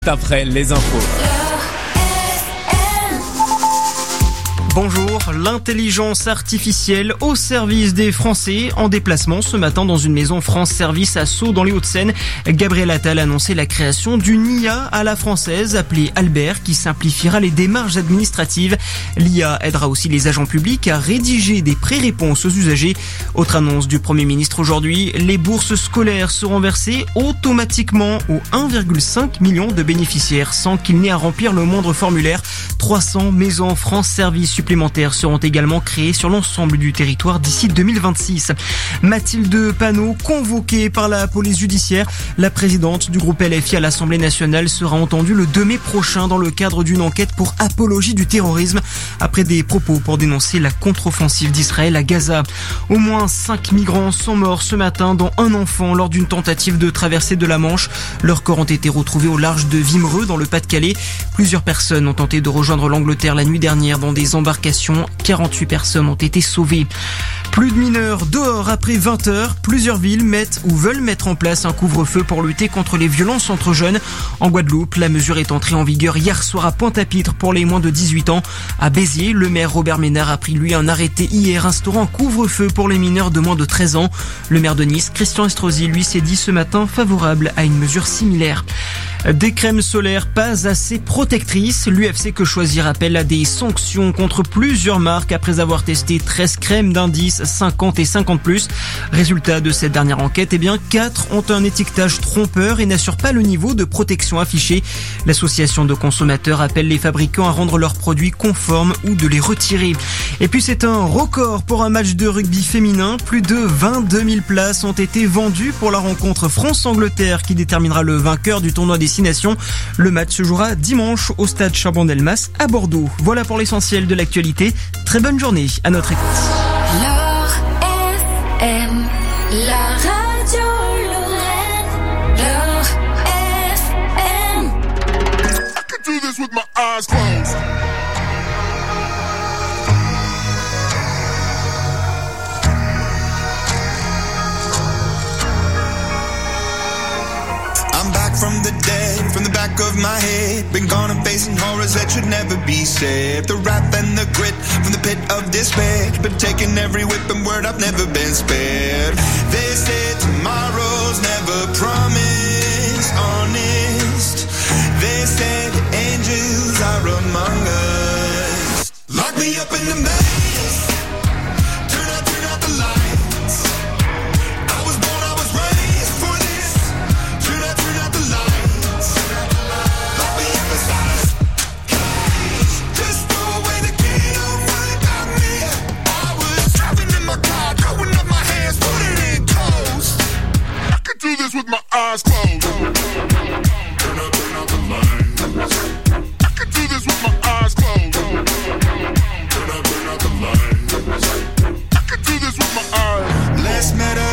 après les infos. Bonjour, l'intelligence artificielle au service des Français. En déplacement ce matin dans une maison France Service à Sceaux dans les Hauts-de-Seine, Gabriel Attal a annoncé la création d'une IA à la française appelée Albert qui simplifiera les démarches administratives. L'IA aidera aussi les agents publics à rédiger des pré-réponses aux usagers. Autre annonce du Premier ministre aujourd'hui, les bourses scolaires seront versées automatiquement aux 1,5 million de bénéficiaires sans qu'il n'ait à remplir le moindre formulaire. 300 maisons France Service supplémentaires seront également créées sur l'ensemble du territoire d'ici 2026. Mathilde Panot, convoquée par la police judiciaire, la présidente du groupe LFI à l'Assemblée nationale sera entendue le 2 mai prochain dans le cadre d'une enquête pour apologie du terrorisme après des propos pour dénoncer la contre-offensive d'Israël à Gaza. Au moins 5 migrants sont morts ce matin, dont un enfant lors d'une tentative de traversée de la Manche. Leurs corps ont été retrouvés au large de Wimereux dans le Pas-de-Calais. Plusieurs personnes ont tenté de rejoindre l'Angleterre la nuit dernière dans des embarcations. 48 personnes ont été sauvées. Plus de mineurs dehors après 20 heures. Plusieurs villes mettent ou veulent mettre en place un couvre-feu pour lutter contre les violences entre jeunes. En Guadeloupe, la mesure est entrée en vigueur hier soir à Pointe-à-Pitre pour les moins de 18 ans. À Béziers, le maire Robert Ménard a pris lui un arrêté hier instaurant un couvre-feu pour les mineurs de moins de 13 ans. Le maire de Nice, Christian Estrosi, lui s'est dit ce matin favorable à une mesure similaire. Des crèmes solaires pas assez protectrices. L'UFC Que Choisir appelle à des sanctions contre plusieurs marques après avoir testé 13 crèmes d'indice 50 et 50+. Résultat de cette dernière enquête, 4 ont un étiquetage trompeur et n'assurent pas le niveau de protection affiché. L'association de consommateurs appelle les fabricants à rendre leurs produits conformes ou de les retirer. Et puis c'est un record pour un match de rugby féminin. Plus de 22 000 places ont été vendues pour la rencontre France-Angleterre qui déterminera le vainqueur du tournoi des 6 nations. Le match se jouera dimanche au stade Charbon-Delmas à Bordeaux. Voilà pour l'essentiel de l'actualité. Très bonne journée à notre écoute. L'Or FM, la radio Lorraine. L'Or FM. I could do this with my eyes closed. I'm back from the dead, from the back of my head. Been gone and facing horrors that should never be said. The wrath and the grit from the pit of despair. Been taking every whip and word, I've never been spared. They say tomorrow's never promised, honest. They say the angels are among us. Lock me up in the maze. Turn out the lights. I was born, I was raised for this. Turn out the lights. Lock me up inside a cage. Just throw away the key, don't worry about me. I was driving in my car, throwing up my hands, putting in toast. I could do this with my eyes closed. Turn out the lights. I could do this with my eyes closed. Turn out the lights. I could do this with my eyes. Less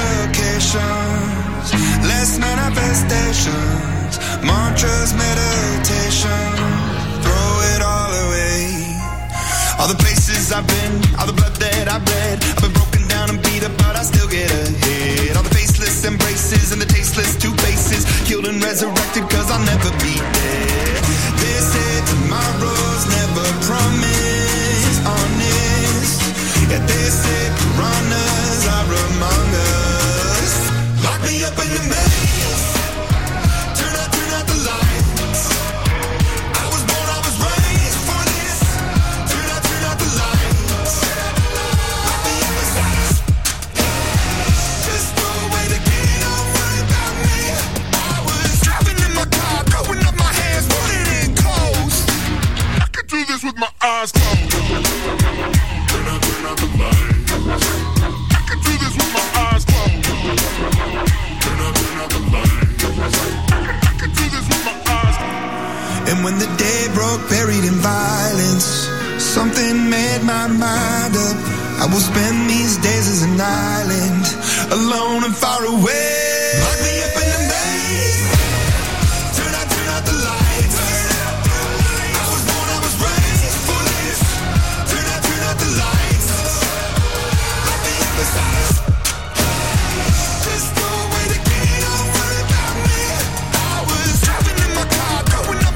medications, less manifestations, mantras, meditation, throw it all away. All the places I've been, all the blood that I've bled, I've been broken down and beat up, but I still get ahead. All the faceless embraces and the tasteless two faces, killed and resurrected, cause I'll never be dead. They say tomorrow's never promised, honest. Yeah, they say piranhas are among us. Lock me up in the maze. Turn out the lights. I was born, I was raised for this. Turn out the lights. Lock me up inside a cage. Just throw away the key, don't worry about me. I was driving in my car, throwing up my hands, putting in coast. I could do this with my eyes closed. Turn out the lights. I could do this with my eyes closed. Turn out the lights. I could do this with my eyes closed. And when the day broke, buried in violence, something made my mind up. I will spend these days as an island, alone and far away. Lock me up in the maze. Turn out the lights. I was born, I was raised for this. Turn out the lights. Lock me up inside a cage. Just throw away the key, don't worry about me. I was driving in my car, throwing up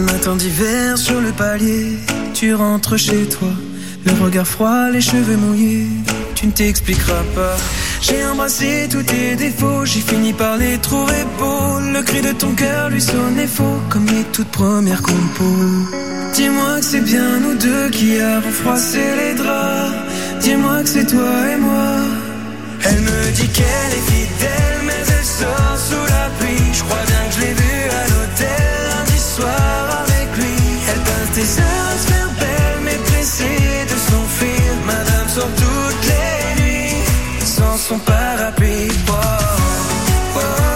Matin d'hiver sur le palier, tu rentres chez toi, le regard froid, les cheveux mouillés, tu ne t'expliqueras pas. J'ai embrassé tous tes défauts, j'ai fini par les trouver beaux. Le cri de ton cœur lui sonnait faux, comme les toutes premières compos. Dis-moi que c'est bien nous deux qui avons froissé les draps. Dis-moi que c'est toi et moi. Elle me dit qu'elle est fidèle, mais elle sort sous la pluie. Je crois bien que je l'ai vue à l'hôtel lundi soir avec lui. Elle passe des heures à se faire belle, mais pressée de s'enfuir. Madame sort toutes les nuits sans son parapluie. Oh, oh, oh,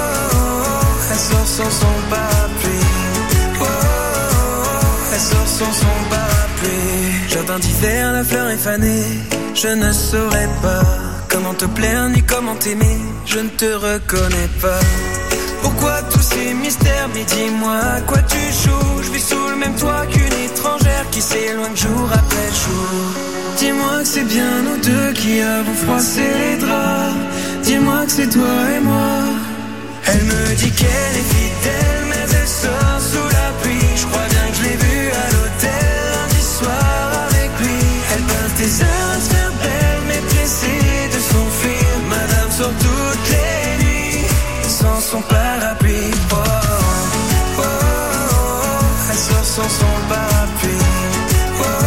oh. Elle sort sans son parapluie. Oh, oh, oh. Elle sort sans son parapluie. Jardin d'hiver, la fleur est fanée. Je ne saurais pas comment te plaire ni comment t'aimer. Je ne te reconnais pas. Pourquoi tous ces mystères? Mais dis-moi à quoi tu joues. Je vis sous le même toit qu'une étrangère qui s'éloigne jour après jour. Dis-moi que c'est bien nous deux qui avons froissé les draps. Dis-moi que c'est toi et moi. Elle me dit qu'elle est fidèle, mais elle sort sous la pluie. Je crois bien que je l'ai vue à l'hôtel lundi soir avec lui. Elle passe des heures à se faire belle, mais pressée de s'enfuir. Madame sort toutes les nuits sans son parapluie. Oh, oh, oh, oh. Elle sort sans son parapluie. Oh, oh,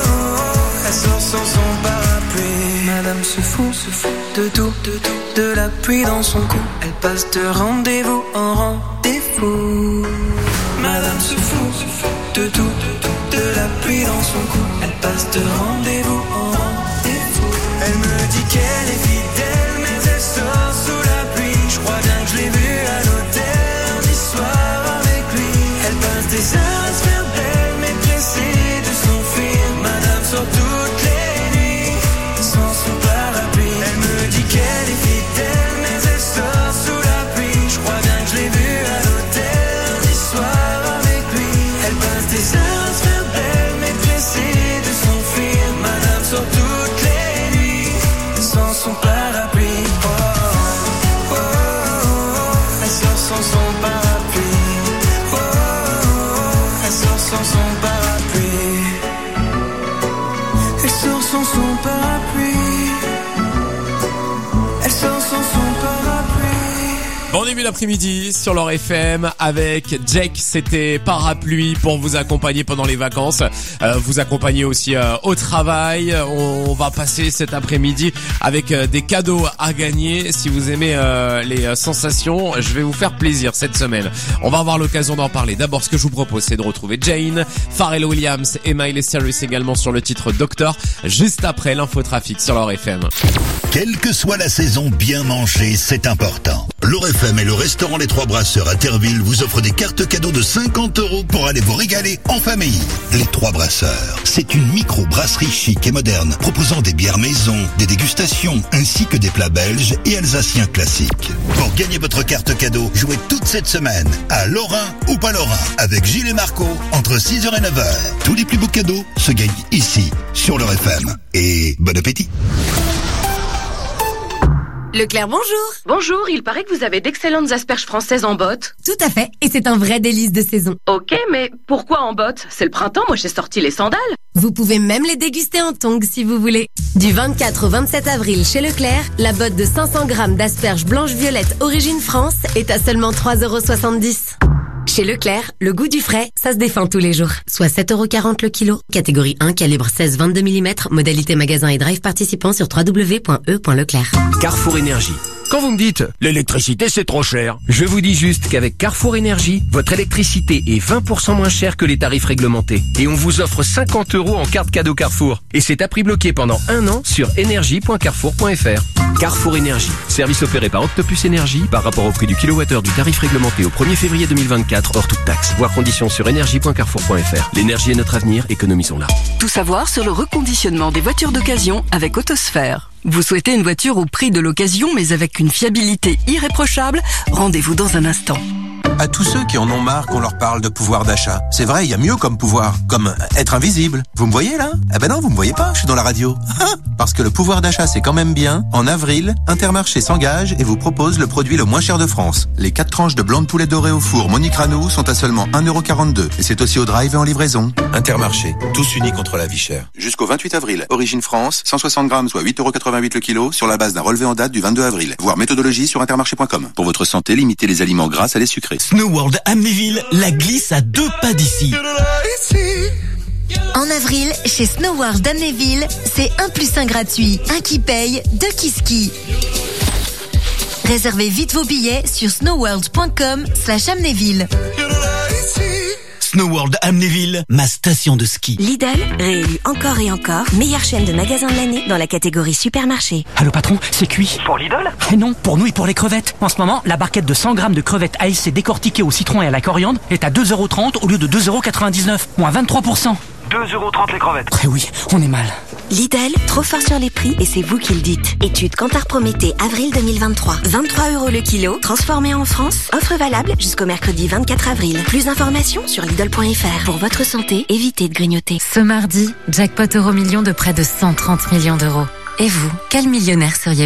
oh. Elle sort sans son parapluie. Madame se fout de tout, de la pluie dans son cou. Elle passe de rendez-vous en rendez-vous. Madame se fout de tout, de la pluie dans son cou. Elle passe de rendez-vous en rendez-vous. Elle me dit qu'elle est fidèle, mais elle sort sous la pluie. Je crois bien que je l'ai vue à l'hôtel lundi soir avec lui. Elle passe des heures à se faire belle, mais pressée de s'enfuir. Madame sort toutes les nuits sans son parapluie. Elle me dit qu'elle est fidèle, mais elle sort sous la pluie. Je crois bien que je l'ai vue à l'hôtel lundi soir avec lui. Elle passe des heures à se faire belle, mais pressée de s'enfuir. Madame sort toutes les nuits sans son parapluie. Oh, oh, oh, oh. Elle sort sans son parapluie. Oh, oh, oh. Elle sort sans son parapluie. Elle sort sans son parapluie. Elle sort sans son parapluie. Bon début d'après-midi sur leur FM avec Jake, c'était Parapluie pour vous accompagner pendant les vacances, vous accompagner aussi au travail. On va passer cet après-midi avec des cadeaux à gagner. Si vous aimez les sensations, je vais vous faire plaisir cette semaine. On va avoir l'occasion d'en parler. D'abord, ce que je vous propose, c'est de retrouver Jane, Pharrell Williams et Miley Cyrus également sur le titre Doctor, juste après l'infotrafic sur leur FM. Quelle que soit la saison, bien manger, c'est important. L'Or FM et le restaurant Les Trois Brasseurs à Terreville vous offrent des cartes cadeaux de 50 € pour aller vous régaler en famille. Les Trois Brasseurs, c'est une micro-brasserie chic et moderne proposant des bières maison, des dégustations ainsi que des plats belges et alsaciens classiques. Pour gagner votre carte cadeau, jouez toute cette semaine à Lorrain ou pas Lorrain avec Gilles et Marco entre 6h et 9h. Tous les plus beaux cadeaux se gagnent ici sur l'Or FM. Et bon appétit. Leclerc, bonjour. Bonjour, il paraît que vous avez d'excellentes asperges françaises en botte. Tout à fait, et c'est un vrai délice de saison. Ok, mais pourquoi en botte? C'est le printemps, moi j'ai sorti les sandales. Vous pouvez même les déguster en tongs si vous voulez. Du 24 au 27 avril chez Leclerc, la botte de 500 grammes d'asperges blanches-violettes origine France est à seulement 3,70 €. Chez Leclerc, le goût du frais, ça se défend tous les jours. Soit 7,40 € le kilo. Catégorie 1, calibre 16-22 mm. Modalité magasin et drive participant sur www.e.leclerc. Carrefour Énergie. Quand vous me dites « l'électricité c'est trop cher », je vous dis juste qu'avec Carrefour Énergie, votre électricité est 20% moins chère que les tarifs réglementés. Et on vous offre 50 € en carte cadeau Carrefour. Et c'est à prix bloqué pendant 1 an sur énergie.carrefour.fr. Carrefour Énergie. Service opéré par Octopus Énergie par rapport au prix du kilowattheure du tarif réglementé au 1er février 2024 hors toute taxe. Voir conditions sur énergie.carrefour.fr. L'énergie est notre avenir, économisons-la. Tout savoir sur le reconditionnement des voitures d'occasion avec Autosphère. Vous souhaitez une voiture au prix de l'occasion mais avec une fiabilité irréprochable? Rendez-vous dans un instant. À tous ceux qui en ont marre qu'on leur parle de pouvoir d'achat. C'est vrai, il y a mieux comme pouvoir, comme être invisible. Vous me voyez là? Eh ben non, vous me voyez pas, je suis dans la radio. Parce que le pouvoir d'achat c'est quand même bien. En avril, Intermarché s'engage et vous propose le produit le moins cher de France. Les 4 tranches de blanc de poulet doré au four Monique Ranou sont à seulement 1,42 €. Et c'est aussi au drive et en livraison. Intermarché, tous unis contre la vie chère. Jusqu'au 28 avril, Origine France, 160 grammes soit 8,88 € le kilo sur la base d'un relevé en date du 22 avril. Voir méthodologie sur intermarché.com. Pour votre santé, limitez les aliments gras à les sucrés. Snow World Amnéville, la glisse à 2 pas d'ici. En avril, chez Snow World Amnéville, c'est 1+1 gratuit. Un qui paye, 2 qui ski. Réservez vite vos billets sur snowworld.com/Amnéville. Snow World Amnéville, ma station de ski. Lidl, réélu encore et encore, meilleure chaîne de magasins de l'année dans la catégorie supermarché. Allô patron, c'est cuit. Pour Lidl? Et non, pour nous et pour les crevettes. En ce moment, la barquette de 100 grammes de crevettes ASC décortiquées au citron et à la coriandre est à 2,30 € au lieu de 2,99 €, moins 23%. 2,30 € les crevettes. Eh oui, on est mal. Lidl, trop fort sur les prix et c'est vous qui le dites. Étude Kantar Prométhée, avril 2023. 23 € le kilo, transformé en France. Offre valable jusqu'au mercredi 24 avril. Plus d'informations sur Lidl.fr. Pour votre santé, évitez de grignoter. Ce mardi, jackpot Euro-Million de près de 130 millions d'euros. Et vous, quel millionnaire seriez-vous ?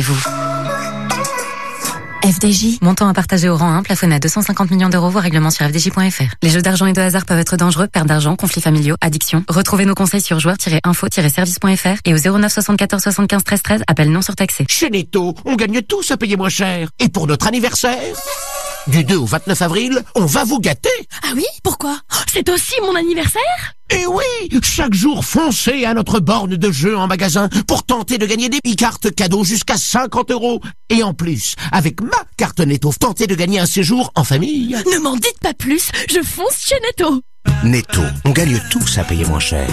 FDJ, montant à partager au rang 1, plafonné à 250 millions d'euros, voire règlement sur fdj.fr. Les jeux d'argent et de hasard peuvent être dangereux, perte d'argent, conflits familiaux, addiction. Retrouvez nos conseils sur joueurs-info-service.fr et au 09 74 75 13 13, appel non surtaxé. Chez Netto, on gagne tous à payer moins cher. Et pour notre anniversaire, du 2 au 29 avril, on va vous gâter. Ah oui? Pourquoi? C'est aussi mon anniversaire? Eh oui! Chaque jour, foncez à notre borne de jeu en magasin pour tenter de gagner des e-cartes cadeaux jusqu'à 50 €. Et en plus, avec ma carte Netto, tentez de gagner un séjour en famille. Ne m'en dites pas plus, je fonce chez Netto. Netto, on gagne tous à payer moins cher.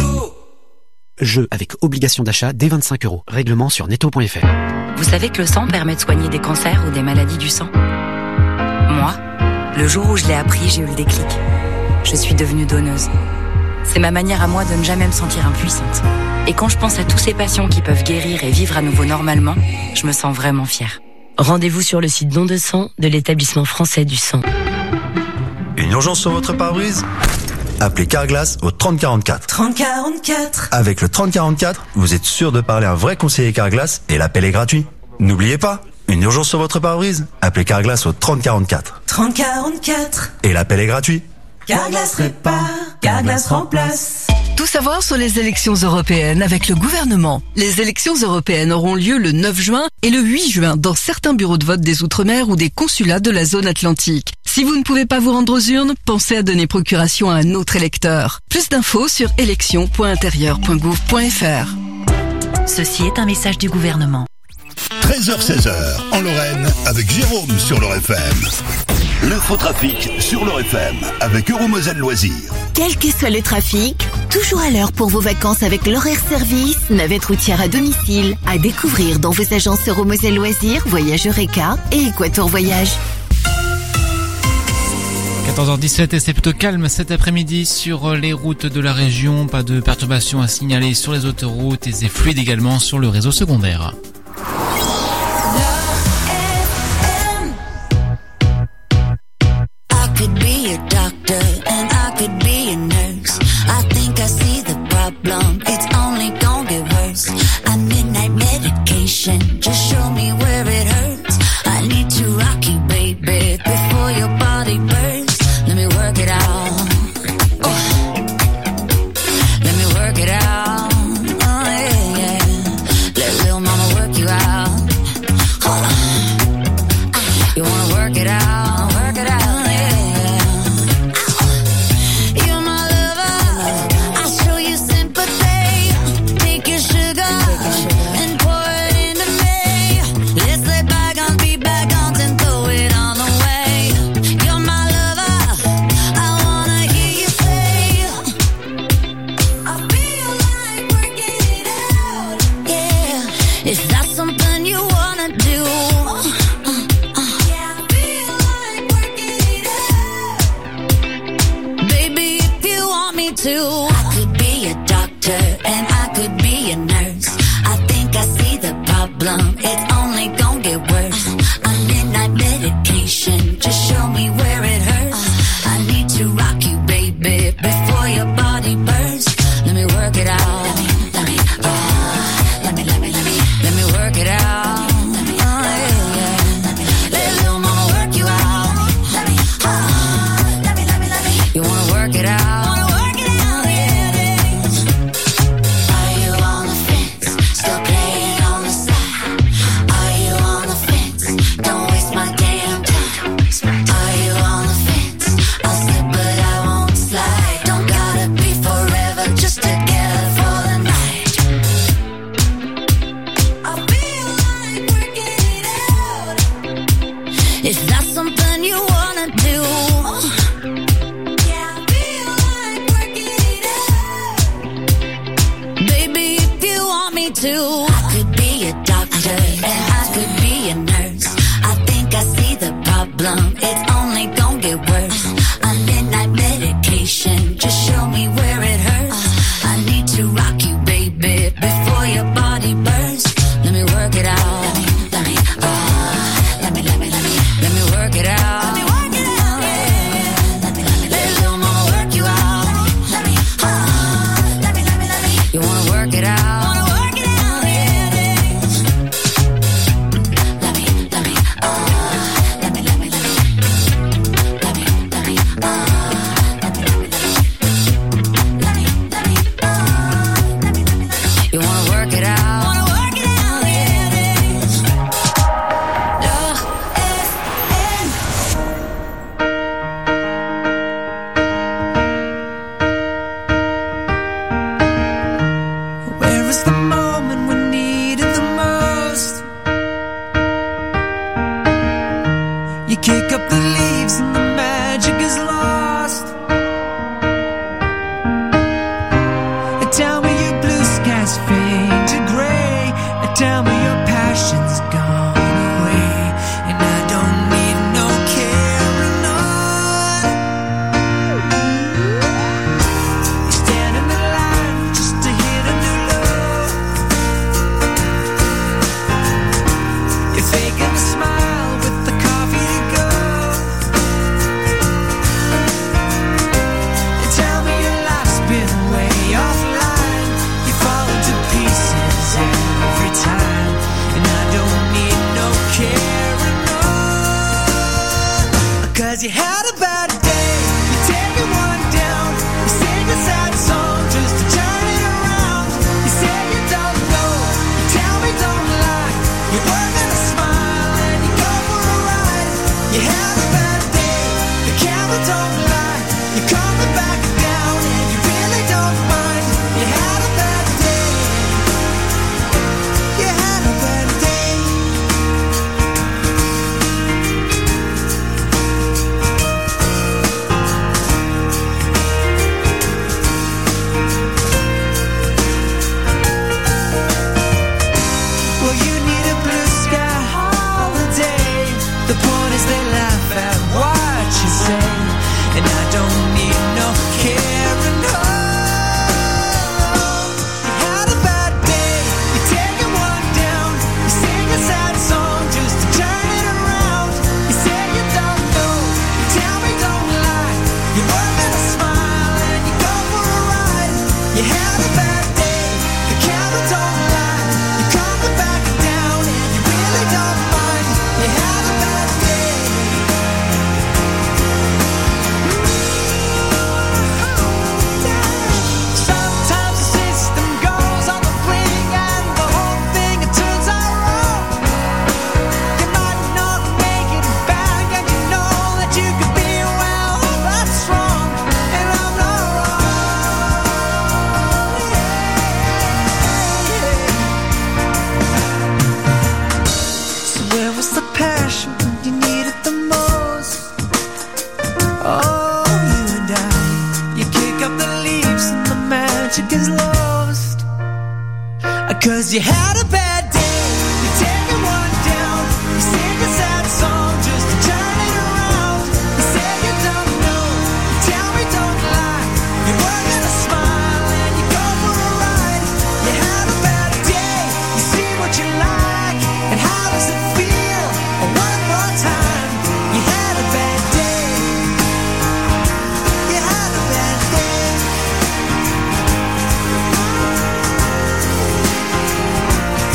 Jeu avec obligation d'achat dès 25 €. Règlement sur netto.fr. Vous savez que le sang permet de soigner des cancers ou des maladies du sang? Moi, le jour où je l'ai appris, j'ai eu le déclic. Je suis devenue donneuse. C'est ma manière à moi de ne jamais me sentir impuissante. Et quand je pense à tous ces patients qui peuvent guérir et vivre à nouveau normalement, je me sens vraiment fière. Rendez-vous sur le site don de sang de l'établissement français du sang. Une urgence sur votre pare-brise? Appelez Carglass au 3044. 3044. Avec le 3044, vous êtes sûr de parler à un vrai conseiller Carglass et l'appel est gratuit. N'oubliez pas, une urgence sur votre pare-brise? Appelez Carglass au 3044. 3044. Et l'appel est gratuit. Carglass répare, Carglass remplace. Tout savoir sur les élections européennes avec le gouvernement. Les élections européennes auront lieu le 9 juin et le 8 juin dans certains bureaux de vote des Outre-mer ou des consulats de la zone atlantique. Si vous ne pouvez pas vous rendre aux urnes, pensez à donner procuration à un autre électeur. Plus d'infos sur élections.intérieur.gouv.fr. Ceci est un message du gouvernement. 13h-16h en Lorraine avec Jérôme sur Lor FM. L'infotrafic sur Lor FM avec Euromoselle Loisirs. Quel que soit le trafic, toujours à l'heure pour vos vacances avec l'horaire service, navette routière à domicile, à découvrir dans vos agences Euromoselle Loisirs, Voyage Eureka et Équateur Voyage. 14h17 et c'est plutôt calme cet après-midi sur les routes de la région. Pas de perturbations à signaler sur les autoroutes et c'est fluide également sur le réseau secondaire. It's only gonna get worse. I need night medication. Just show me where it hurts. I need to rock you, baby, before your body bursts. Let me work it out. Oh. Let me work it out. Oh yeah, yeah. Let little mama work you out. Hold on. You wanna work it out? Work it out. I could be a doctor and I could be a nurse. I think I see the problem. It's only gonna get worse. I need night medication. Just show me where it hurts. work it out. Are you on the fence? Still playing on the side. Are you on the fence? Don't waste my damn time. Are you on the fence? I'll slip but I won't slide. Don't gotta be forever, just together for the night. I feel like working it out. Is that something you wanna do? Yeah, I feel like working it out. Baby, if you want me to, I could be a doctor and I could be a nurse. I think I see the problem, it's only gonna get worse. A midnight medication, just show me where it hurts. I need to rock you, baby, before your body bursts. Let me work it out. Let me work it out. Let me work it out. Let little mama work you out. Let me. You wanna work it out? You wanna work it out? Where is the moment we need it the most? You kick up the leaves and the magic is lost. Tell me your blue skies fade to gray. Tell me your passion's gone away. And I don't need no carrying on. You stand in the line just to hit a new low. You're faking a smile with the coffee to go. And tell me your life's been way offline. You fall into pieces every time. And I don't need no carrying on. 'Cause you had a bad day, you're taking one down. You sing a sad song just to turn it around. You say you don't know, you tell me don't lie. You work on a smile and you go for a ride. You had a bad day, the camera don't lie. You're coming back down and you really don't mind. You had a bad day. You had a bad day. Well, you need a blue sky holiday. The point is they laugh at what you say. And I don't need no carrying on. You had a bad day, you're taking one down. You sing a sad song just to turn it around. You say you don't know, you tell me don't lie. You work on a smile and you go for a ride. You had a bad day, the camera don't lie. You're coming back down and you really don't mind. You had a bad day. Sometimes the system goes on the wing and the whole thing it turns out wrong. You might not make it back and you know that you could be well, that's wrong, and I'm not wrong. So where was the passion when you needed the most? Oh, you and I, you kick up the leaves and the magic is lost. 'Cause you had a bad day, you're taking one down. You sing a sad song just to turn it around. You say you don't know, you tell me don't lie. You work on a smile and you go for a ride. You had a bad day, you see what you like. And how does it feel? One more time. You had a bad day. You had a bad day.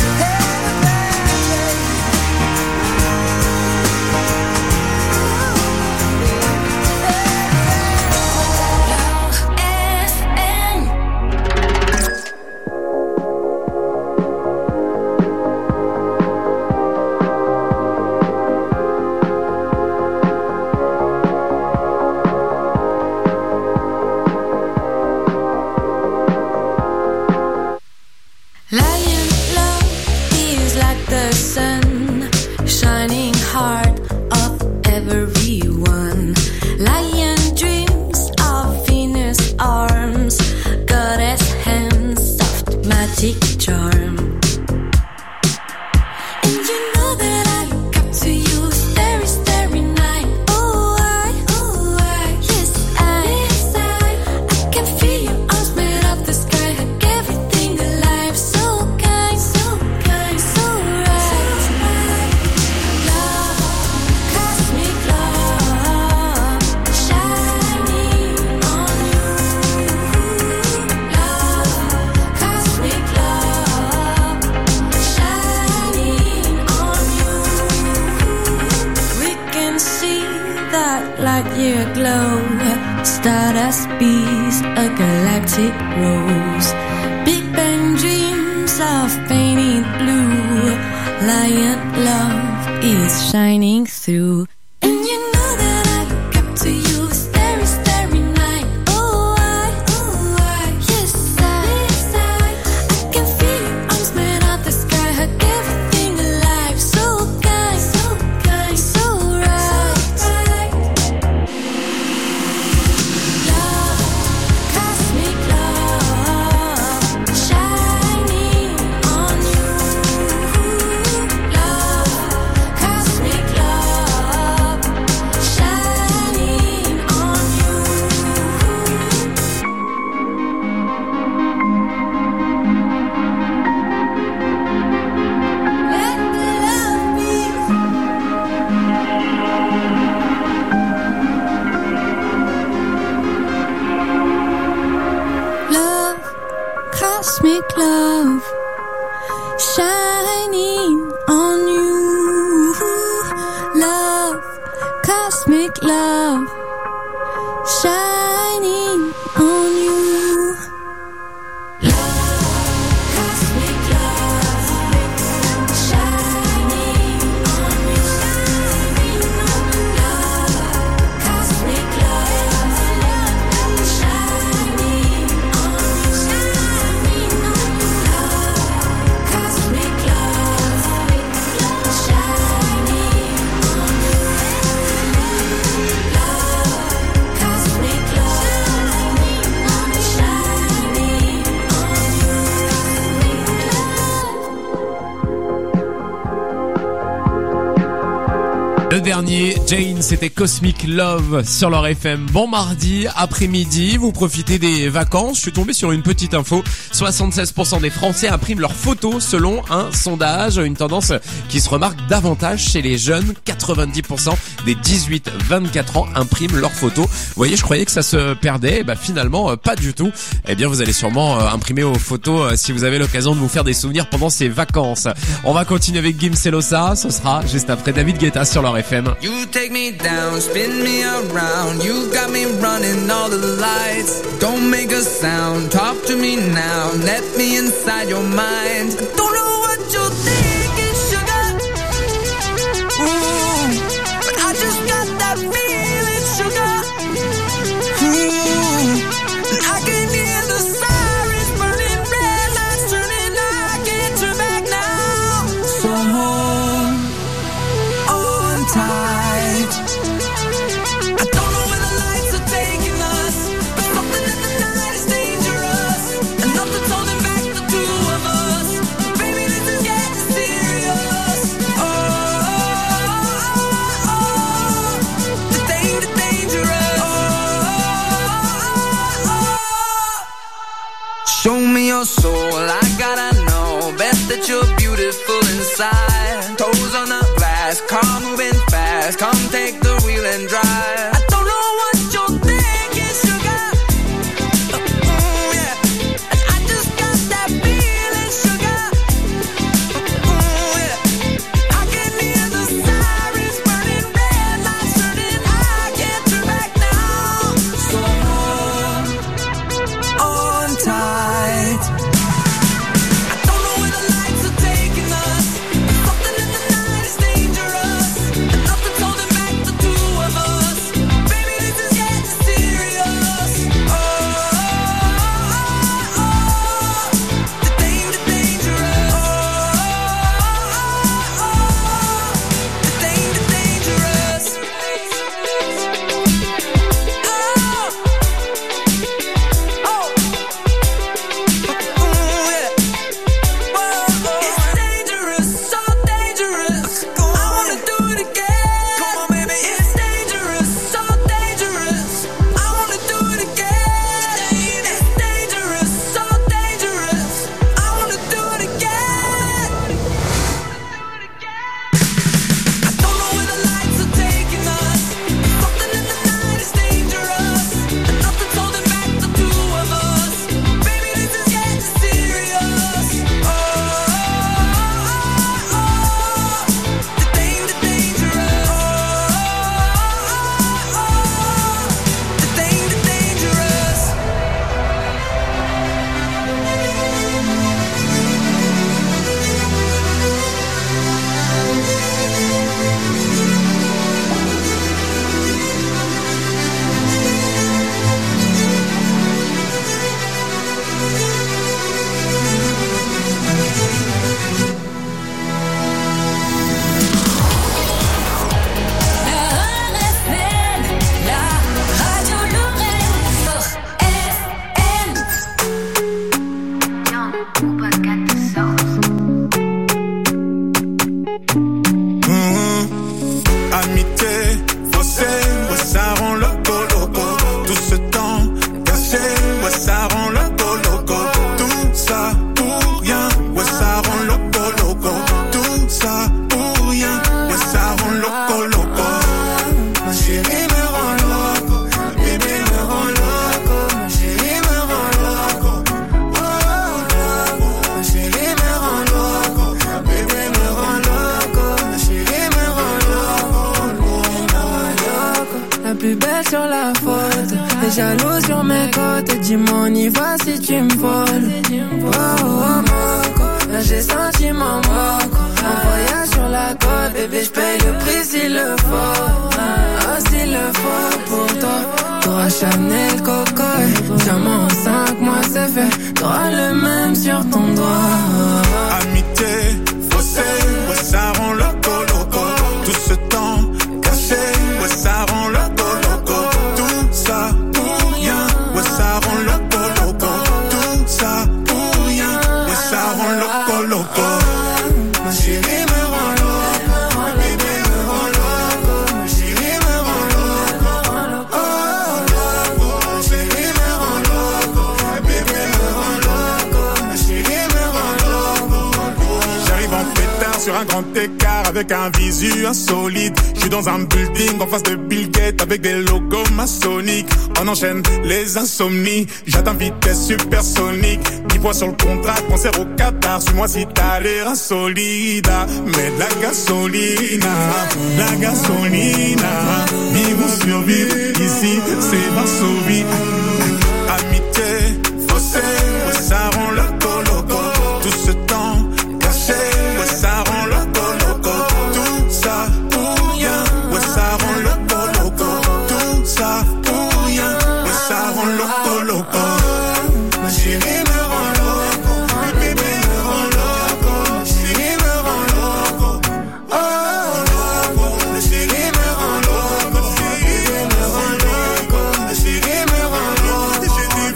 Stardust bees, a galactic rose. Big Bang dreams of painted blue. Lion love is shining through. And you know that I look up to you, starry, starry night. Oh, I, yes, I can feel your arms made of the sky, hug everything alive. So kind, so right. Love, cosmic love, shining on you. Love, cosmic love, shining on you. Let the love be. Love, cosmic love, shining on you. Love, cosmic love, shining on you. Love, cosmic love, shining on you. Love, cosmic love, shining on you. Love, cosmic love, shining on you. Love, cosmic love, shining Le dernier, Jane, c'était Cosmic Love sur leur FM. Bon mardi après-midi, vous profitez des vacances. Je suis tombé sur une petite info. 76% des Français impriment leurs photos selon un sondage. Une tendance qui se remarque davantage chez les jeunes. 90% des 18-24 ans impriment leurs photos. Vous voyez, je croyais que ça se perdait. Finalement, pas du tout. Eh bien, vous allez sûrement imprimer vos photos si vous avez l'occasion de vous faire des souvenirs pendant ces vacances. On va continuer avec Gims et Losa. Ce sera juste après David Guetta sur leur FM. You take me down, spin me around. You got me running all the lights. Don't make a sound, talk to me now. Let me inside your mind. I don't know what you're thinking, sugar. Ooh, but I just got that feeling, sugar. Ooh, and I can hear the sirens burning, red lights turning. I can't turn back now. So hold on tight. I don't know where the lights are taking us, but something in the night is dangerous, and nothing's holding back the two of us. Baby, this is getting serious. The dangerous. Show me your soul, I gotta know. Bet that you're beautiful inside. Toes on the glass, car moving fast. Come take the wheel and drive. I don't know what you're thinking, sugar. Yeah. And I just got that feeling, sugar. Yeah. I can hear the sirens burning, red lights turning. I can't turn back now. So hold on tight. I don't know where the lights are taking us, but something in the night is dangerous, and nothing's holding back ce temps caché, ouais ça rend loco loco. Tout ça pour rien, ouais ça rend loco loco. Tout ça pour rien, ouais ça rend loco loco. Ma chérie me rend loco, bébé me rend loco. Ma chérie me rend loco, oh loco. Ma chérie me rend loco, bébé me rend loco. Ma chérie me rend loco. La plus belle sur la photo, t'es jaloux sur mes côtes. Et dis-moi on y va si tu me voles. Oh oh moco, là j'ai senti mon moco. Un voyage sur la côte, bébé j'paye le prix s'il le faut. Ah s'il le faut pour toi. T'auras Chanel Coco, diamant en 5 mois c'est fait. T'auras le même sur ton doigt. Amitié, faussé, ouais ça rend loco loco. Tout ce temps caché, ouais ça rend loco loco. Tout ça pour rien, ouais ça rend loco loco. Tout ça pour rien, ouais ça rend loco loco. Ma chérie me rend loco, bébé me rend loco. Ma chérie me rend loco, oh loco. Ma chérie me rend loco, bébé me rend loco. Ma chérie me rend loco. J'arrive en pétard sur un grand écart avec un visu insolite. J'suis dans un building en face de Bill Gates avec des logos maçonniques. On enchaîne les insomnies, j'atteins vitesse supersonique. 10 points sur le contrat, concert au Qatar. Suis-moi si t'as l'air insolide. Mets de la gasolina, la gasolina. Vivre ou survivre, ici c'est Varsovie. Amitié, faussé, ouais ça rend loco loco. Tout ce temps caché, ouais ça rend loco loco. Tout ça pour rien, ouais ça rend loco loco. Tout ça pour rien, ouais ça rend loco loco. Ma chérie me rend loco, bébé me rend loco. Ma chérie me rend loco, oh loco. Ma chérie me rend loco, bébé me rend loco. Ma chérie me rend loco.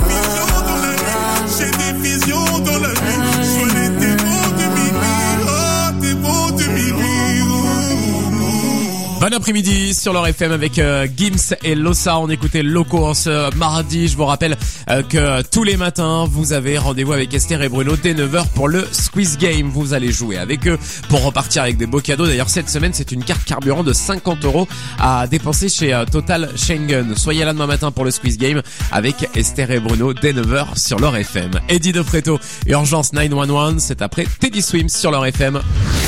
J'ai des visions dans la nuit, soyez tes mots de minuit, oh tes mots de minuit. Bon après-midi sur leur FM avec Gims et Lossa. On écoutait Loco en ce mardi. Je vous rappelle que tous les matins, vous avez rendez-vous avec Esther et Bruno dès 9h pour le Squeeze Game. Vous allez jouer avec eux pour repartir avec des beaux cadeaux. D'ailleurs, cette semaine, c'est une carte carburant de 50 € à dépenser chez Total Schengen. Soyez là demain matin pour le Squeeze Game avec Esther et Bruno dès 9h sur leur FM. Eddie De Preto, Urgence 911, c'est après Teddy Swims sur leur FM.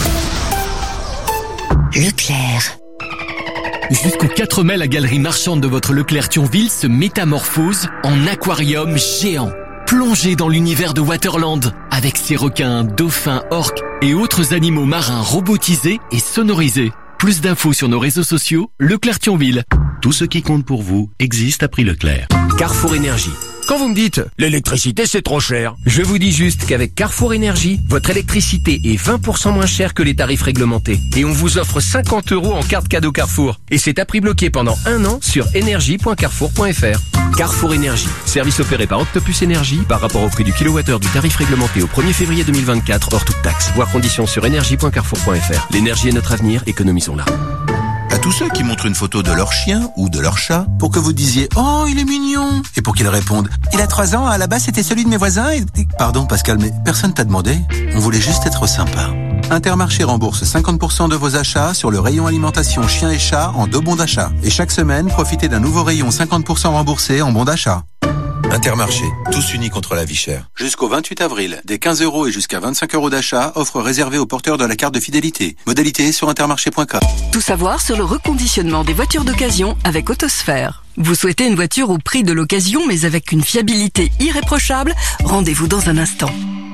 Leclerc. Jusqu'au 4 mai, la galerie marchande de votre Leclerc Thionville se métamorphose en aquarium géant. Plongez dans l'univers de Waterland avec ses requins, dauphins, orques et autres animaux marins robotisés et sonorisés. Plus d'infos sur nos réseaux sociaux, Leclerc Thionville. Tout ce qui compte pour vous existe à prix Leclerc. Carrefour Énergie. Quand vous me dites « l'électricité c'est trop cher », je vous dis juste qu'avec Carrefour Énergie, votre électricité est 20% moins chère que les tarifs réglementés. Et on vous offre 50 € en carte cadeau Carrefour. Et c'est à prix bloqué pendant 1 an sur énergie.carrefour.fr. Carrefour Énergie. Service opéré par Octopus Énergie par rapport au prix du kilowattheure du tarif réglementé au 1er février 2024 hors toute taxe. Voir conditions sur énergie.carrefour.fr. L'énergie est notre avenir, économisons-la. À tous ceux qui montrent une photo de leur chien ou de leur chat pour que vous disiez « Oh, il est mignon !» et pour qu'ils répondent « Il a 3 ans, à la base c'était celui de mes voisins et... » Pardon Pascal, mais personne t'a demandé. On voulait juste être sympa. Intermarché rembourse 50% de vos achats sur le rayon alimentation chien et chat en 2 bons d'achat. Et chaque semaine, profitez d'un nouveau rayon 50% remboursé en bons d'achat. Intermarché, tous unis contre la vie chère. Jusqu'au 28 avril, des 15 € et jusqu'à 25 € d'achat, offre réservée aux porteurs de la carte de fidélité. Modalité sur intermarché.com. Tout savoir sur le reconditionnement des voitures d'occasion avec Autosphère. Vous souhaitez une voiture au prix de l'occasion mais avec une fiabilité irréprochable? Rendez-vous dans un instant.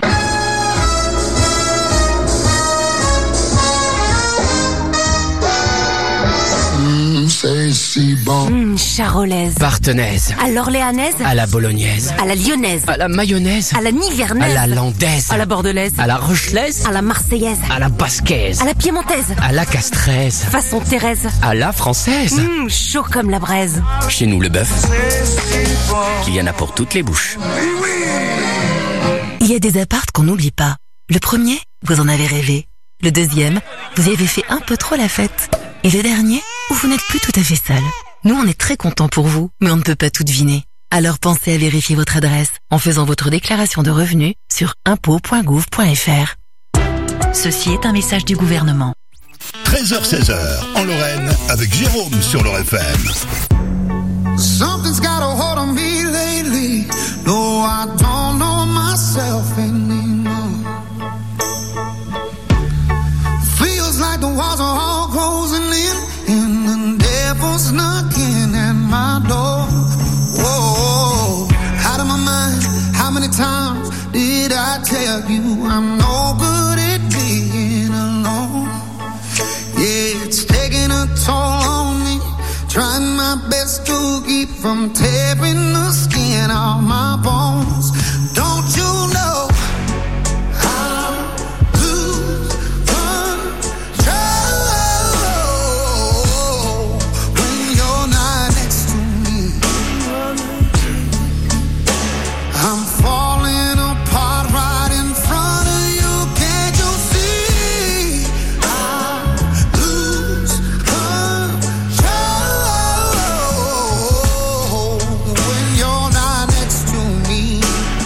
C'est si bon. Charolaise. Partenaise. À l'orléanaise. À la bolognaise. À la lyonnaise. À la mayonnaise. À la nivernaise. À la landaise. À la bordelaise. À la rochelaise. À la marseillaise. À la basquaise. À la piémontaise. À la castraise. Façon Thérèse. À la française. Chaud comme la braise. Chez nous, le bœuf, il y en a pour toutes les bouches. Il y a des apparts qu'on n'oublie pas. Le premier, vous en avez rêvé. Le deuxième, vous y avez fait un peu trop la fête. Et le dernier, où vous n'êtes plus tout à fait seul. Nous, on est très contents pour vous, mais on ne peut pas tout deviner. Alors pensez à vérifier votre adresse en faisant votre déclaration de revenus sur impôts.gouv.fr. Ceci est un message du gouvernement. 13h-16h en Lorraine avec Jérôme sur Lorraine FM. Something's got a hold on me lately. No, I don't know myself anymore. Feels like the walls are all closing in, and the devil's knocking at my door. Whoa, out of my mind. How many times did I tell you I'm no good at being alone? Yeah, it's taking a toll on me. Trying my best to keep from tearing the skin off my bones. Don't you know I lose control when you're not next to me? I'm falling apart right in front of you. Can't you see? I lose control when you're not next to me.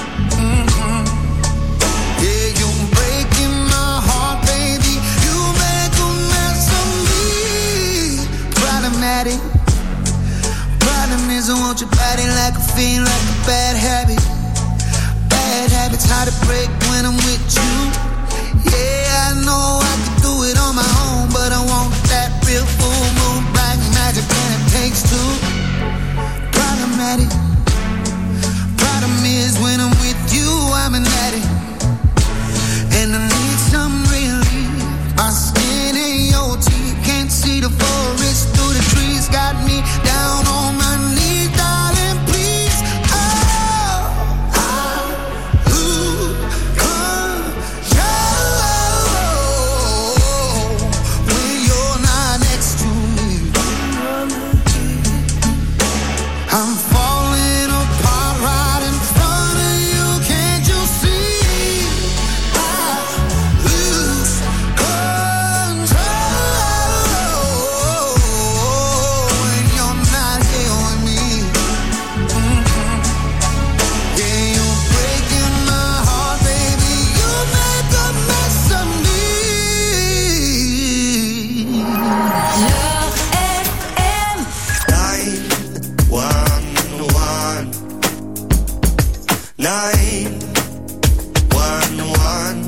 Yeah, you're breaking my heart, baby. You make a mess of me. Problematic. Problem is I want your body like a fiend, like a bad habit. Bad habits hard to break when I'm with you. Yeah, I know I could do it on my own, but I want that real full moon black magic, and it takes two. Problematic. Problem is when I'm with you, I'm an addict, and I need some relief. My skin ain't your teeth, can't see the forest through the trees. Got me down on my knees, darling, please. Oh, I lose control when you're not next to me. I'm falling apart right in front of you. Can't you see? I lose control when you're not here with me. Yeah, you're breaking my heart, baby. You make a mess of me. Love FM. 911 911.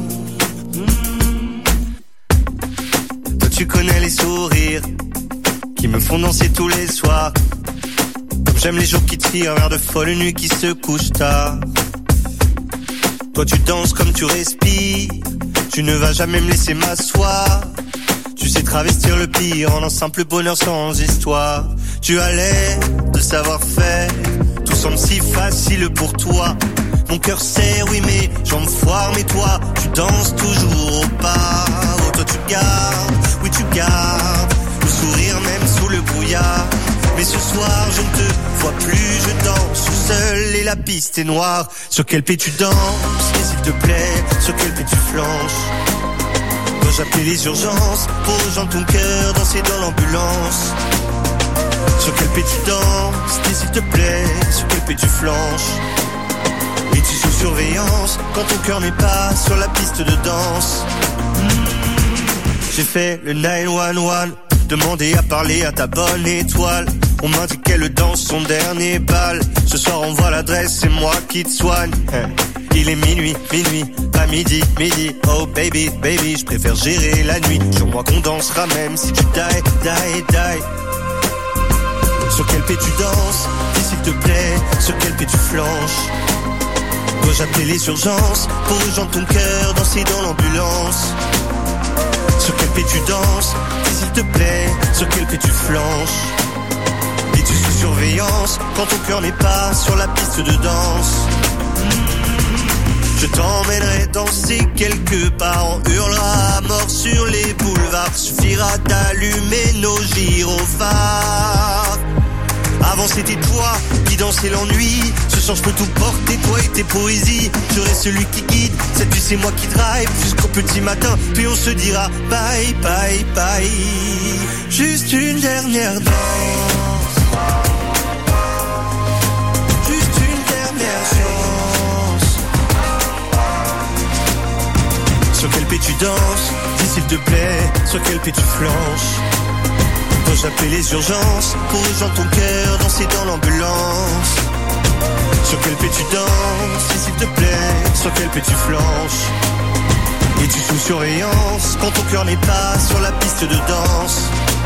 Toi tu connais les sourires qui me font danser tous les soirs. Comme j'aime les jours qui tirent vers de folles nuits qui se couchent tard. Toi tu danses comme tu respires. Tu ne vas jamais me laisser m'asseoir. Tu sais travestir le pire en un simple bonheur sans histoire. Tu as l'air de savoir-faire. Tout semble si facile pour toi. Mon cœur sait, oui mais jambes foirent. Mais toi, tu danses toujours au pas. Oh, toi tu gardes, oui tu gardes le sourire même sous le brouillard. Mais ce soir je ne te vois plus. Je danse tout seul et la piste est noire. Sur quel pied tu danses, et s'il te plaît, sur quel pied tu flanches? Dois-je appeler les urgences pour rejoindre ton cœur, danser dans l'ambulance? Sur quel pied tu danses, et s'il te plaît, sur quel pied tu flanches? Es-tu sous surveillance quand ton cœur n'est pas sur la piste de danse? J'ai fait le 911, demandé à parler à ta bonne étoile. On m'indique qu'elle danse son dernier bal. Ce soir on voit l'adresse, c'est moi qui te soigne. Il est minuit, pas midi. Oh baby, je préfère gérer la nuit. Jure-moi qu'on dansera même si tu die. Sur quel pied tu danses, dis s'il te plaît, sur quel pied tu flanches? Dois-je appeler les urgences pour rejoindre ton cœur, danser dans l'ambulance? Sur quel pied tu danses, dis s'il te plaît, sur quel pied tu flanches? Es-tu sous surveillance quand ton cœur n'est pas sur la piste de danse? Je t'emmènerai danser quelque part, on hurlera à mort sur les boulevards. Suffira d'allumer nos gyrophares. Avant c'était toi qui dansais l'ennui. Ce soir je peux tout porter, toi et tes poésies. Je reste celui qui guide, cette nuit c'est moi qui drive jusqu'au petit matin, puis on se dira bye. Juste une dernière danse. Juste danses? Dis s'il te plaît, sur quel pied tu flanches? Dois-je appeler les urgences pour rejoindre ton cœur, danser dans l'ambulance? Sur quel pied tu danses? Dis s'il te plaît, sur quel pied tu flanches? Es-tu sous surveillance quand ton cœur n'est pas sur la piste de danse?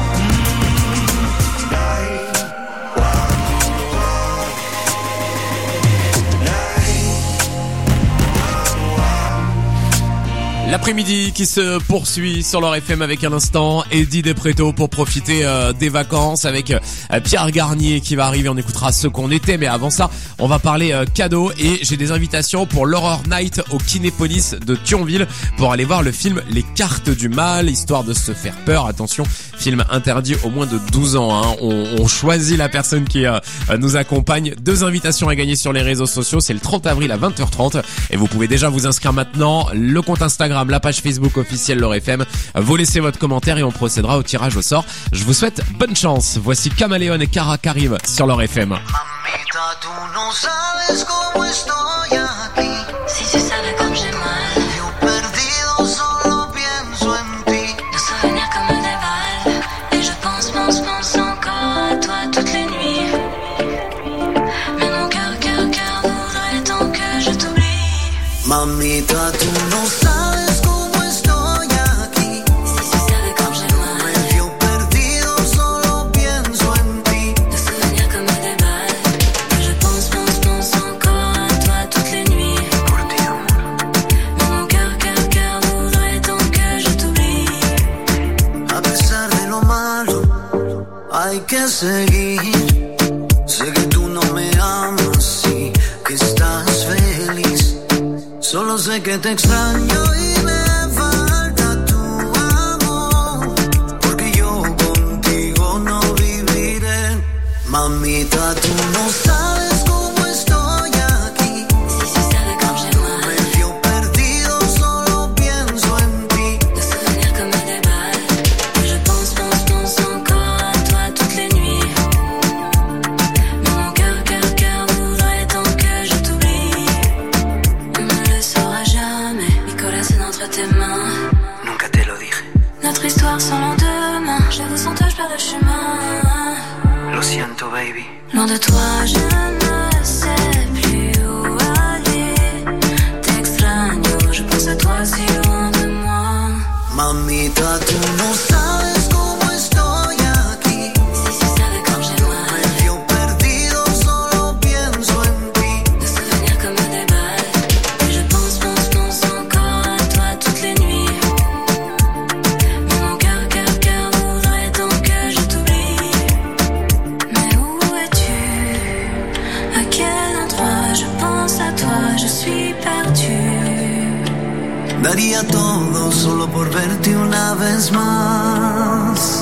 L'après-midi qui se poursuit sur leur FM avec un instant Eddie Depreto pour profiter des vacances avec Pierre Garnier qui va arriver. On écoutera ce qu'on était, mais avant ça on va parler cadeaux et j'ai des invitations pour l'Horror Night au Kinépolis de Thionville pour aller voir le film Les Cartes du Mal, histoire de se faire peur. Attention, film interdit aux moins de 12 ans hein. On choisit la personne qui nous accompagne. 2 invitations à gagner sur les réseaux sociaux, c'est le 30 avril à 20h30 et vous pouvez déjà vous inscrire maintenant. Le compte Instagram, la page Facebook officielle Leur FM. Vous laissez votre commentaire et on procédera au tirage au sort. Je vous souhaite bonne chance. Voici Caméléon et Cara qui arrivent sur Leur FM. Mamita, tú no sabes cómo estoy aquí. Si tu savais comme j'ai mal. Yo perdido solo pienso en ti. Nos souvenirs comme des balles. Et je pense encore à toi toutes les nuits. Mais mon cœur voudrait tant que je t'oublie. Mamita, tú no sabes. Hay que seguir. Sé que tú no me amas y que estás feliz. Solo sé que te extraño y me falta tu amor. Porque yo contigo no viviré. Mamita, tú no sabes cómo estoy aquí. Si se sabe comme j'ai mal. Medio perdido, solo pienso en ti. Des souvenirs comme des balles. Et je pense encore à toi toutes les nuits. Mais mon cœur voudrait tant que je t'oublie. On ne le saura jamais. Mi corazón entre tes mains. Nunca te lo dije. Notre histoire sans lendemain. J'avoue sans toi je perds le chemin. Lo siento, baby. Loin de toi, je ne sais plus où aller. T'extraño, je pense à toi si loin de moi. Mamita, tú no sabes cómo estoy aquí. Si se sabe comme j'ai mal. Medio perdido, solo pienso en ti. Des souvenirs comme des balles. Et je pense encore à toi toutes les nuits. Mais mon cœur voudrait tant que je t'oublie. Mais où es-tu? À quel endroit? Je pense à toi, je suis perdue. Daría todo solo por verte una vez más.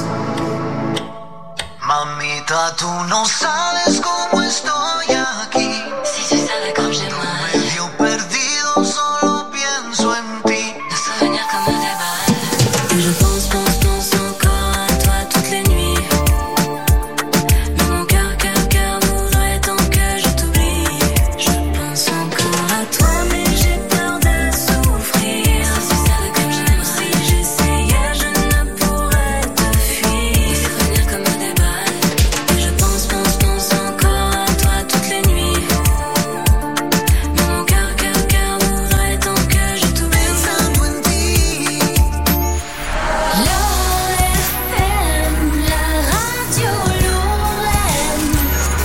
Mamita, tú no sabes cómo estoy aquí. Si tu savais comme j'ai mal. Medio perdido, solo pienso en ti. Des souvenirs comme des balles. Et je pense encore à toi toutes les nuits. Mais mon cœur voudrait tant que je t'oublie. Je pense encore à toi, mais j'ai peur de souffrir. Si tu savais comme j'aime, si j'essayais, je ne pourrais te fuir. Des souvenirs comme des balles. Et je pense encore à toi toutes les nuits. Mais mon cœur voudrait tant que je t'oublie. Pensando en ti. La radio Lorraine.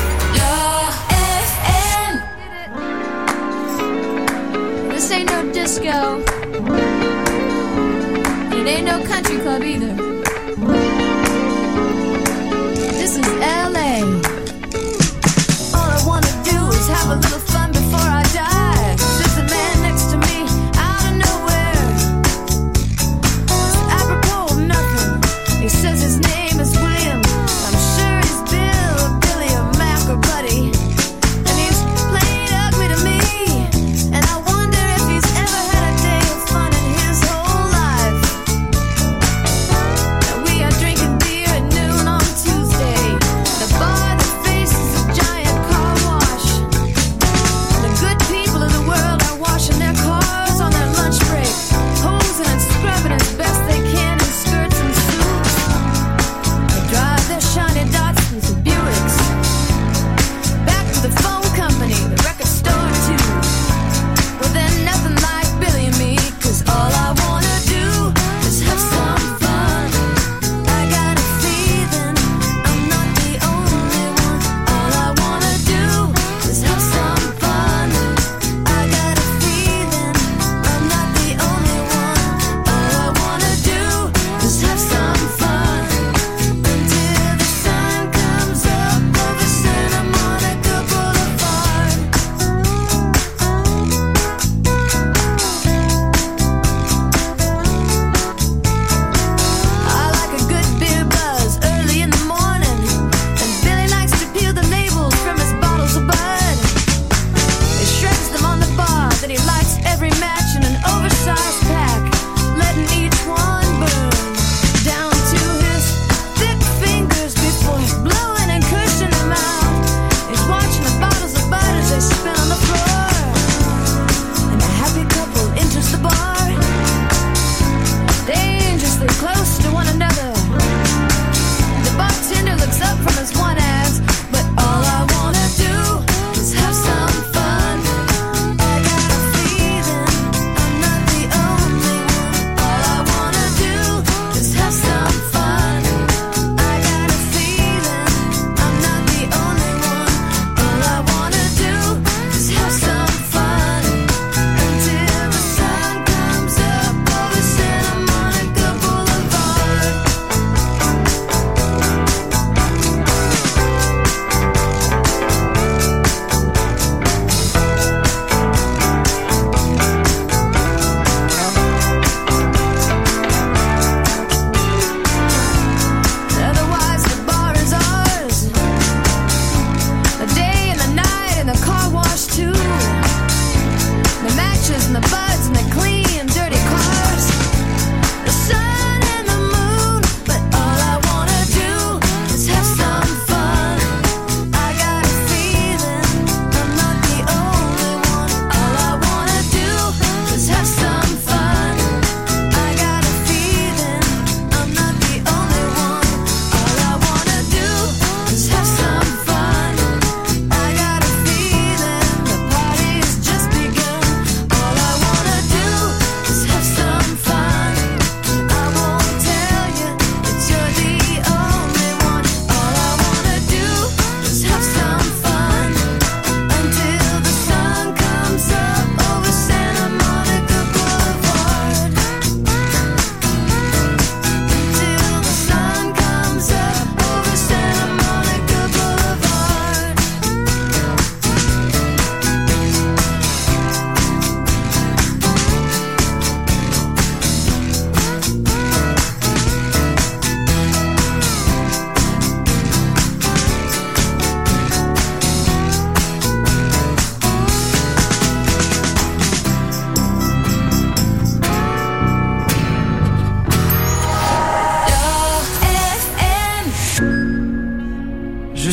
This ain't no disco. It ain't no country club either. This is LA. All I wanna do is have a little fun before I die. There's a man next to me out of nowhere. It's apropos of nothing. He says his name is William. I'm sure he's Bill or Billy or Mac or Buddy. And he's played ugly to me. And I wonder if he's ever had a day of fun in his whole life.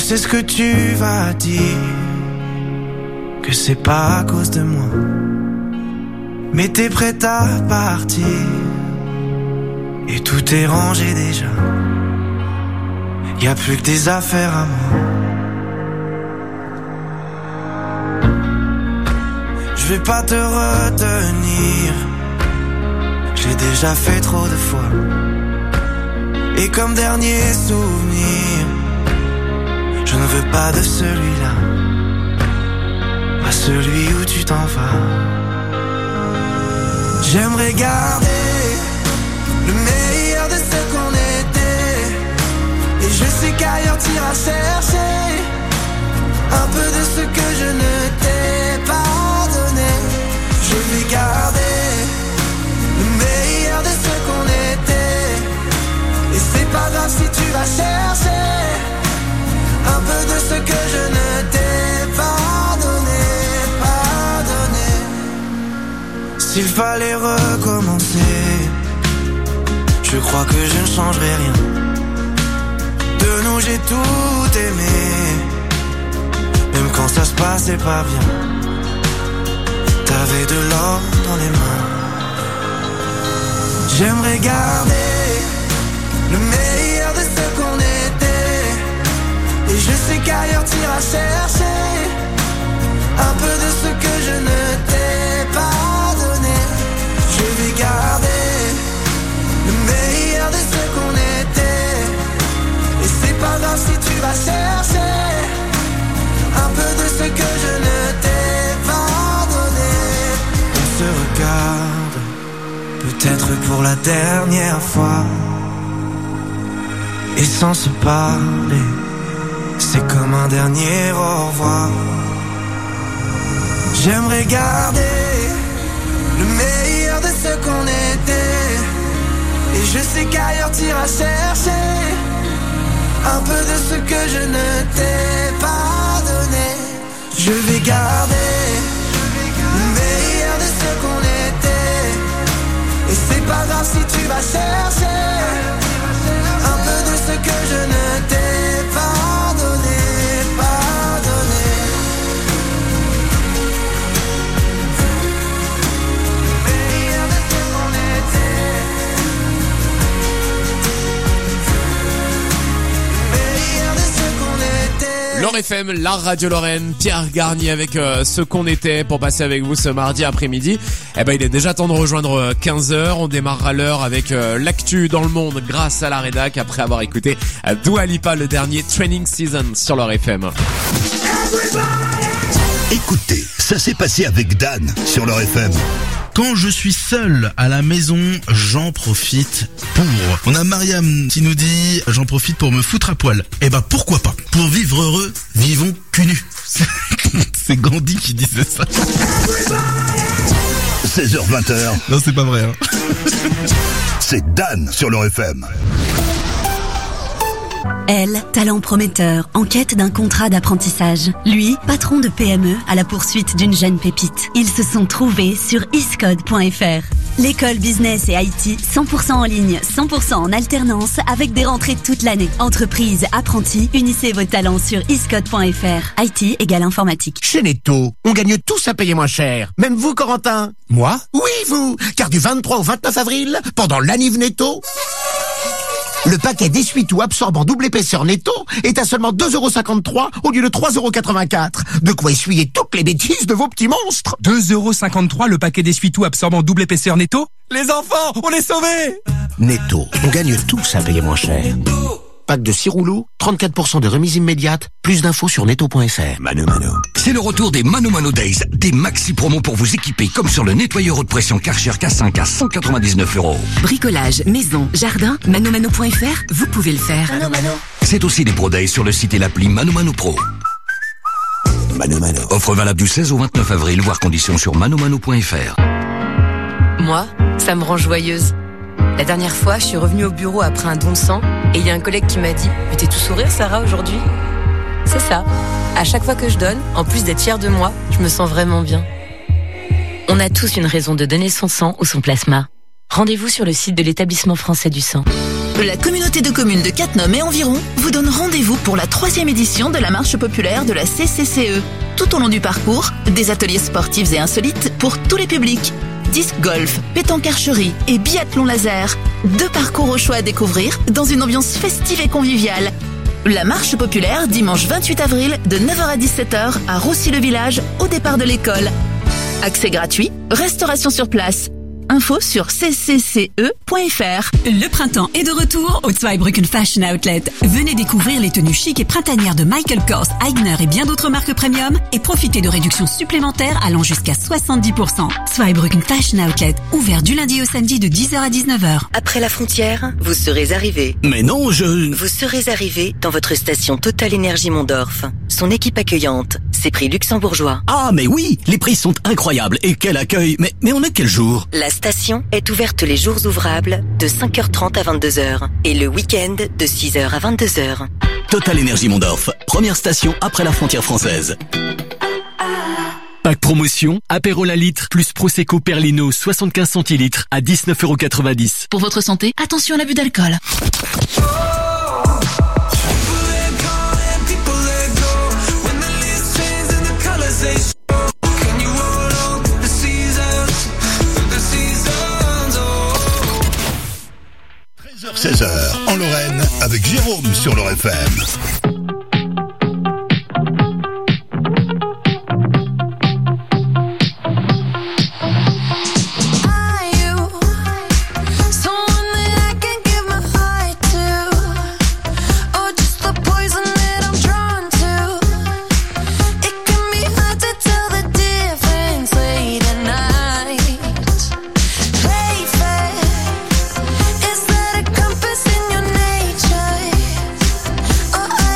sais ce que tu vas dire, que c'est pas à cause de moi. Mais t'es prête à partir, et tout est rangé déjà. Y'a plus que des affaires à moi. Je vais pas te retenir, j'ai déjà fait trop de fois. Et comme dernier souvenir, je ne veux pas de celui-là, pas celui où tu t'en vas. J'aimerais garder le meilleur de ce qu'on était, et je sais qu'ailleurs t'iras chercher un peu de ce que je ne t'ai pas donné. Je vais garder le meilleur de ce qu'on était, et c'est pas grave si tu vas chercher un peu de ce que je ne t'ai pas donné, pas donné. S'il fallait recommencer, je crois que je ne changerai rien. De nous j'ai tout aimé, même quand ça se passait pas bien. T'avais de l'or dans les mains. J'aimerais garder le meilleur de ce qu'on était, et je sais qu'ailleurs t'iras chercher un peu de ce que je ne t'ai pas donné. Je vais garder le meilleur de ce qu'on était, et c'est pas grave si tu vas chercher un peu de ce que je ne t'ai pas donné. On se regarde, peut-être pour la dernière fois, et sans se parler, c'est comme un dernier au revoir. J'aimerais garder le meilleur de ce qu'on était, et je sais qu'ailleurs t'iras chercher un peu de ce que je ne t'ai pas donné. Je vais garder le meilleur de ce qu'on était, et c'est pas grave si tu vas chercher un peu de ce que je ne t'ai pas donné, pas donné. Le meilleur de ce qu'on était, le meilleur de ce qu'on était. L'Or FM, la radio Lorraine, Pierre Garnier avec ce qu'on était pour passer avec vous ce mardi après-midi. Eh ben, il est déjà temps de rejoindre 15h. On démarrera l'heure avec l'actu dans le monde grâce à la rédac après avoir écouté Dua Lipa, le dernier Training Season sur l'Or FM. Écoutez, ça s'est passé avec Dan sur l'Or FM. Quand je suis seul à la maison, j'en profite pour... On a Mariam qui nous dit « J'en profite pour me foutre à poil ». Eh ben pourquoi pas. Pour vivre heureux, vivons cul nu. C'est Gandhi qui disait ça. 16h-20h. Non, c'est pas vrai. Hein. C'est Dan sur l'Or FM. Elle, talent prometteur, en quête d'un contrat d'apprentissage. Lui, patron de PME à la poursuite d'une jeune pépite. Ils se sont trouvés sur iscode.fr. L'école business et IT 100% en ligne, 100% en alternance avec des rentrées toute l'année. Entreprise, apprentis, unissez vos talents sur iscode.fr. IT égale informatique. Chez Netto, on gagne tous à payer moins cher. Même vous, Corentin. Moi? Oui, vous. Car du 23 au 29 avril, pendant l'anniv Netto, le paquet d'essuie-tout absorbant double épaisseur Netto est à seulement 2,53€ au lieu de 3,84€. De quoi essuyer toutes les bêtises de vos petits monstres. 2,53€ le paquet d'essuie-tout absorbant double épaisseur Netto. Les enfants, on est sauvés! Netto, on gagne tous à payer moins cher. Pack de 6 rouleaux, 34% de remise immédiate, plus d'infos sur netto.fr. Mano Mano. C'est le retour des Mano Mano Days, des maxi promos pour vous équiper, comme sur le nettoyeur haute pression Karcher K5 à 199€. Bricolage, maison, jardin, manomano.fr, vous pouvez le faire. Mano Mano. C'est aussi des Pro Days sur le site et l'appli Mano Mano Pro. Mano Mano. Offre valable du 16 au 29 avril, voire conditions sur manomano.fr. Moi, ça me rend joyeuse. La dernière fois, je suis revenue au bureau après un don de sang et il y a un collègue qui m'a dit « Mais t'es tout sourire, Sarah, aujourd'hui ?» C'est ça. À chaque fois que je donne, en plus d'être fière de moi, je me sens vraiment bien. On a tous une raison de donner son sang ou son plasma. Rendez-vous sur le site de l'Établissement français du sang. La communauté de communes de Cattenom et environ vous donne rendez-vous pour la 3e édition de la marche populaire de la CCCE. Tout au long du parcours, des ateliers sportifs et insolites pour tous les publics. Disc golf, pétanque archerie et biathlon laser. 2 parcours au choix à découvrir dans une ambiance festive et conviviale. La marche populaire dimanche 28 avril de 9h à 17h à Roussy-le-Village au départ de l'école. Accès gratuit, restauration sur place. Info sur ccce.fr. Le printemps est de retour au Zweibrücken Fashion Outlet. Venez découvrir les tenues chic et printanières de Michael Kors, Aigner et bien d'autres marques premium et profitez de réductions supplémentaires allant jusqu'à 70%. Zweibrücken Fashion Outlet, ouvert du lundi au samedi de 10h à 19h. Après la frontière, vous serez arrivé. Mais non, Vous serez arrivé dans votre station Total Énergie Mondorf. Son équipe accueillante, ses prix luxembourgeois. Ah, mais oui, les prix sont incroyables et quel accueil. Mais on est quel jour? La station est ouverte les jours ouvrables de 5h30 à 22h et le week-end de 6h à 22h. Total Énergie Mondorf, première station après la frontière française. Pack promotion, apéro la litre plus Prosecco Perlino 75 centilitres à 19,90 €. Pour votre santé, attention à l'abus d'alcool. – 16h en Lorraine avec Jérôme sur leur FM. I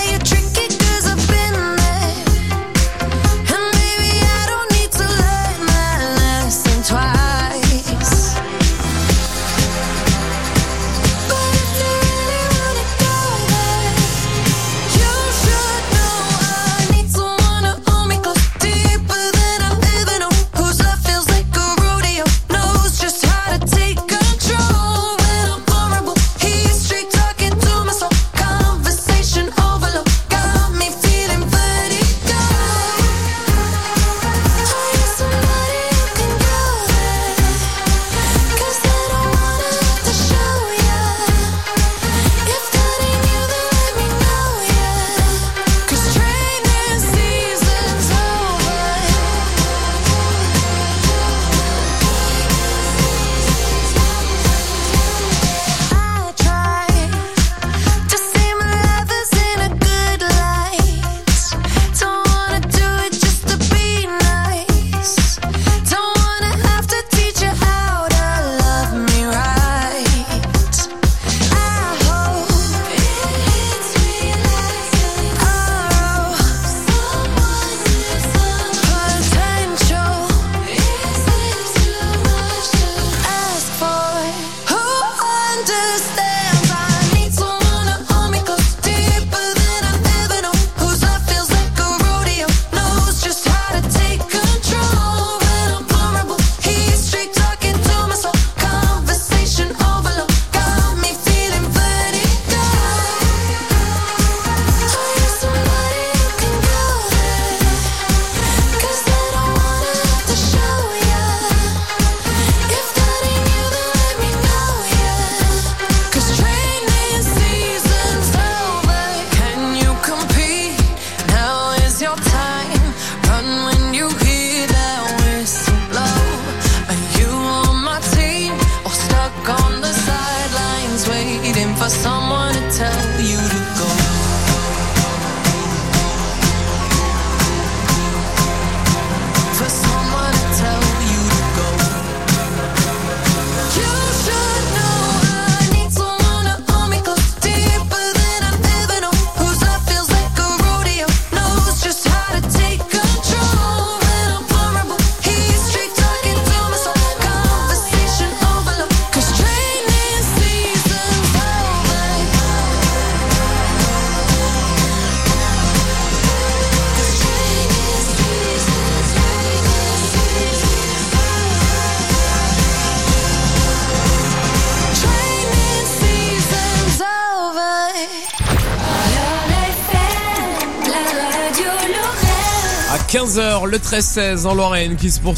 15h, le 13-16 en Lorraine qui se poursuit.